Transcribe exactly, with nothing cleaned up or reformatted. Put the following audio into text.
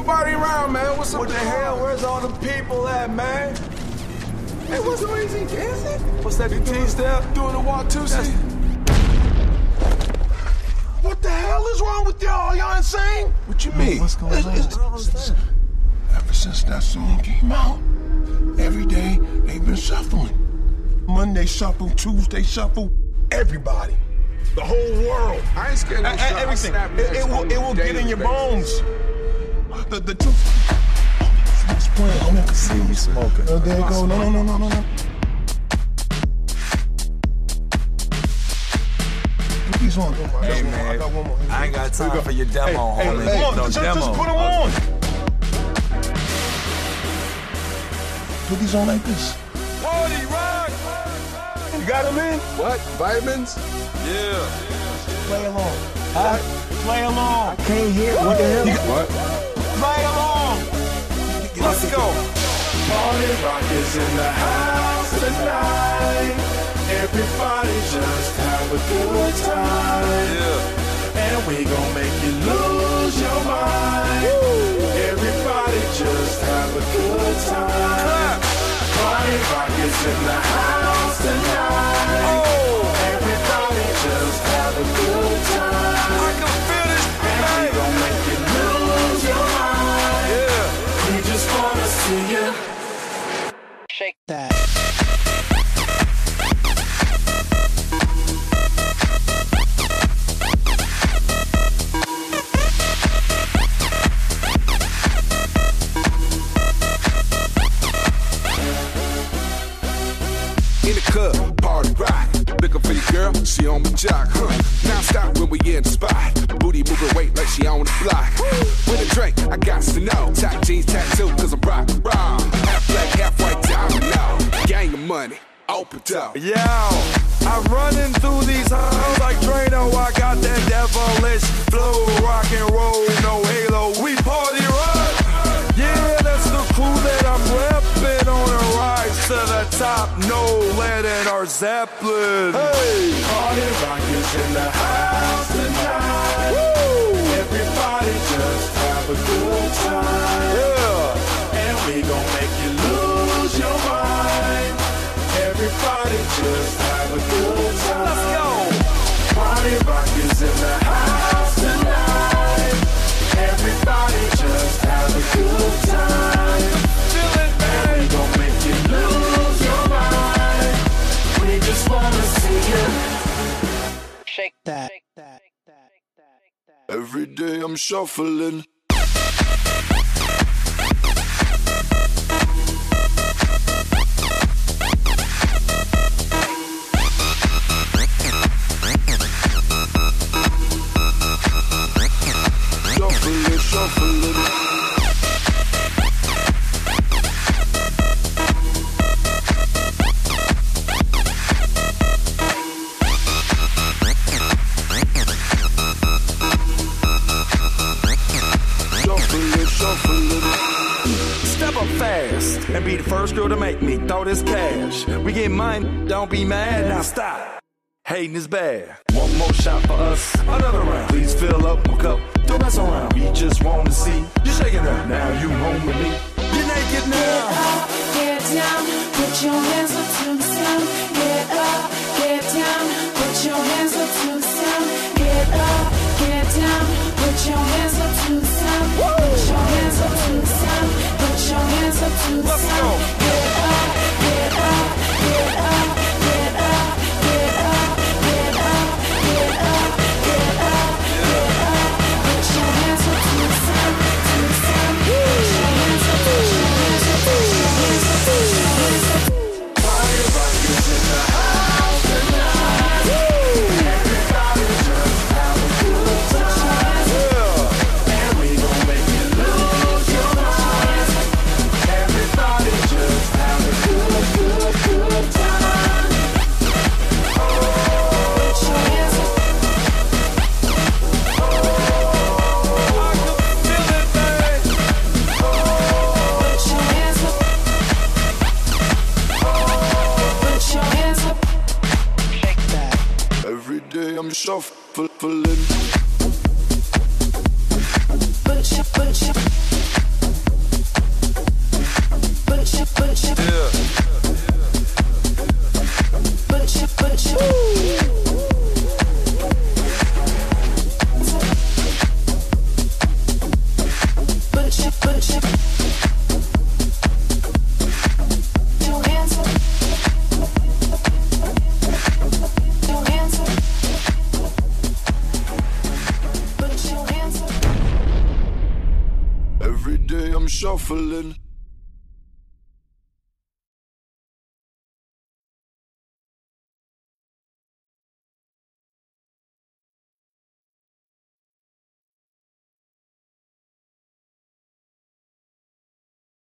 everybody around, man. What's up? What the hell? Where's all the people at, man? Hey, what's the reason dancing? What's that, the T-step? Doing the Watusi? What the hell is wrong with y'all? Y'all insane? What you mean? What's going it's, on? It's, I don't understand. Ever since that song came out, every day they've been shuffling. Monday shuffle, Tuesday shuffle, everybody. The whole world. I ain't scared of no shot. Everything. It, it will, it will get in your bones. The, the two... It's playing. I'm not see me smoking. Oh, there you go. No, no, no, no, no, no. Put these on. Hey, man. I got one more. I ain't got time for your demo, hey, homie. Hey, hey, no just, demo. just put them on. Put these on like this. Party rock! You got them in? What? Vitamins? Yeah. Play along. Huh? Play along. I can't hear. What the hell? What? Play along. Let's go. Party rock is in the house tonight. Everybody just have a good time. Yeah. And we gon' make you lose your mind. Woo. Everybody just have a good time. Clap. Party rock is in the house tonight. Oh. Everybody just have a good time. I can feel this. And we gon' make you lose your mind. Yeah. We just wanna see you shake that. In the club, party rock. Looking for your girl, she on my jock, huh? Now stop when we in the spot. Booty moving weight like she on the block. With a drink, I got to know. Top jeans tattoo, cause I'm rock, rock. Half black, half white, diamond now. Gang of money, open up. Yo, I'm running through these halls like Drano. I got that devilish flow, rock and roll, no halo. We party rock. Yeah, that's the crew that I'm repping on a rise to the top. No lead in our Zeppelin. Hey, party rock is in the house tonight. Woo. Everybody just have a good time. Yeah, and we gon' make you lose your mind. Everybody just have a good time. Let's go. Party rock is in the house tonight. Everybody just have a good time. Feel it, man. And we gon' make you lose your mind. We just wanna see you shake that. Every day I'm shuffling. Shuffling, shuffling. Step up fast and be the first girl to make me throw this cash. We get mine, don't be mad, now stop. Hating is bad. One more shot for us, another round. Please fill up my cup, don't mess around. We just want to see you shaking up. Now you home with me. You're naked now. Get up, get down, put your hands up to the sound. Get up, get down, put your hands up to the sound. Get up, get down, put your hands up to the sound. Put your hands up to the sound. Put your hands up to the sound. Get up, get up, get up, get up, get up, get up, get up, get up, get up. Put your hands up to the sound, to the sound. Put your hands up, put your hands up, put your hands up, put your hands up. party rock is in the house tonight. Everybody just have a good time. And we gon' make you lose your mind. Everybody just have a good, good, good time. Put your hands up. Put your hands up. Put your hands up. Shake that. Every day I'm shuffling. Put your, put your. shuffling.